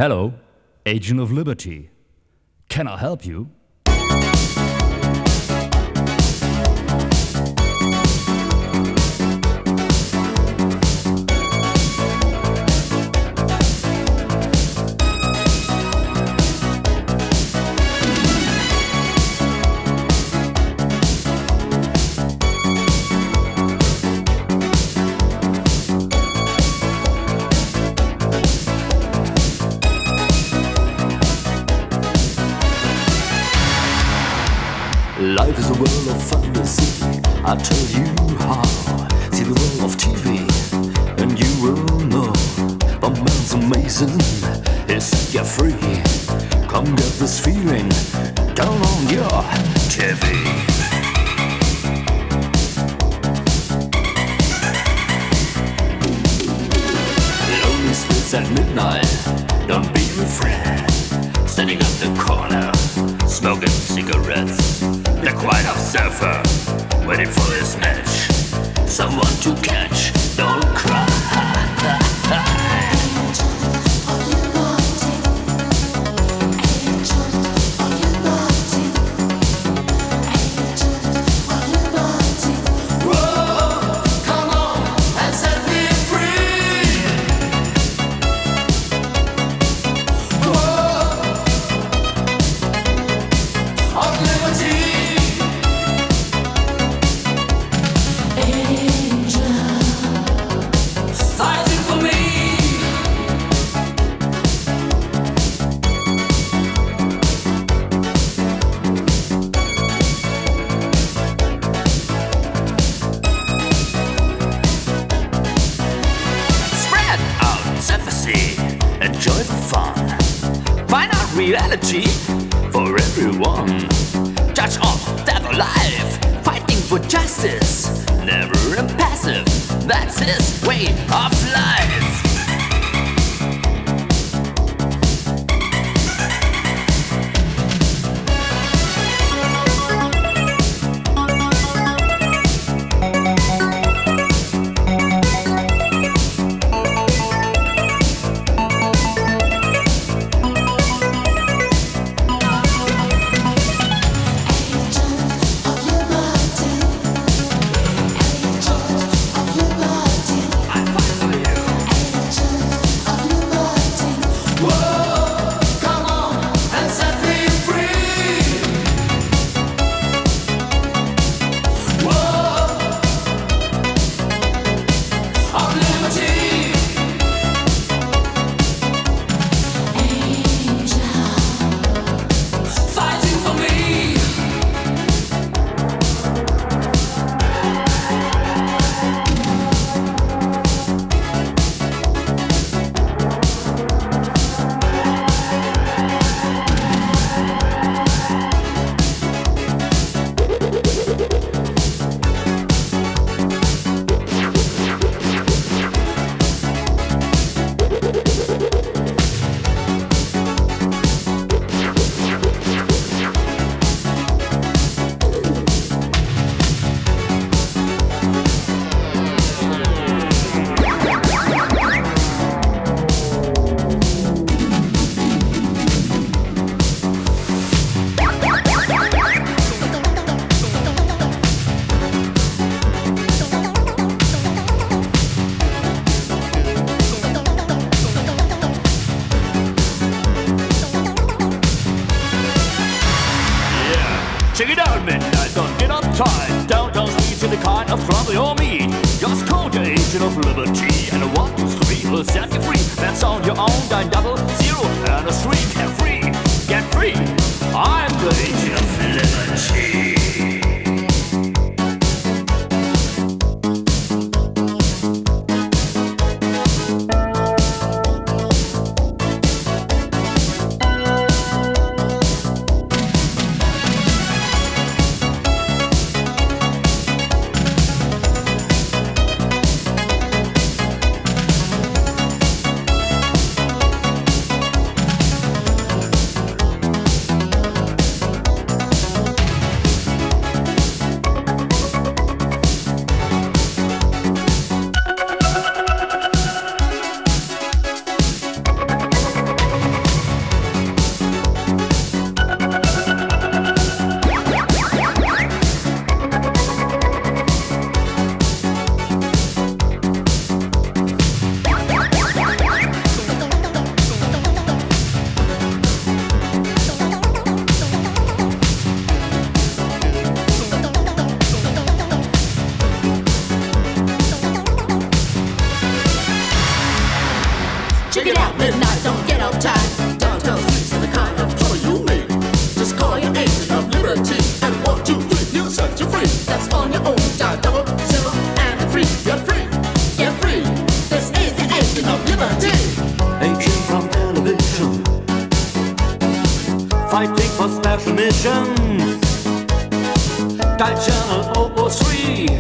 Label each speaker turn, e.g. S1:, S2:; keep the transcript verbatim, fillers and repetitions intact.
S1: Hello, Agent of Liberty. Can I help you?
S2: Life is a world of fantasy, I tell you how. See the world of T V, and you will know. But man's amazing, he set you free. Come get this feeling, turn on your T V. Lonely streets at midnight, don't be afraid. Standing at the corner, smoking cigarettes. The quiet observer, waiting for his match. Someone to catch, don't cry. Enjoy the fun. Find out reality for everyone. Judge of devil life, fighting for justice. Never impassive, that's his way of life.
S3: Check it out, midnight, don't get uptight. Downtown streets in the kind of trouble you're me. Just call the agent of liberty, and a one, two, three will set you free. That's on your own, nine double zero, and a three, get free, get free. I'm the agent of liberty.
S4: Check it out, midnight, don't get uptight. Downtown streets and the kind of trouble you make. Just call your agent of liberty, and one, two, three, he'll set you free. That's on your own, dial double zero and free. You're free, you're free. This is the agent of liberty.
S3: Agent from television, fighting for special missions. Dial channel zero zero three.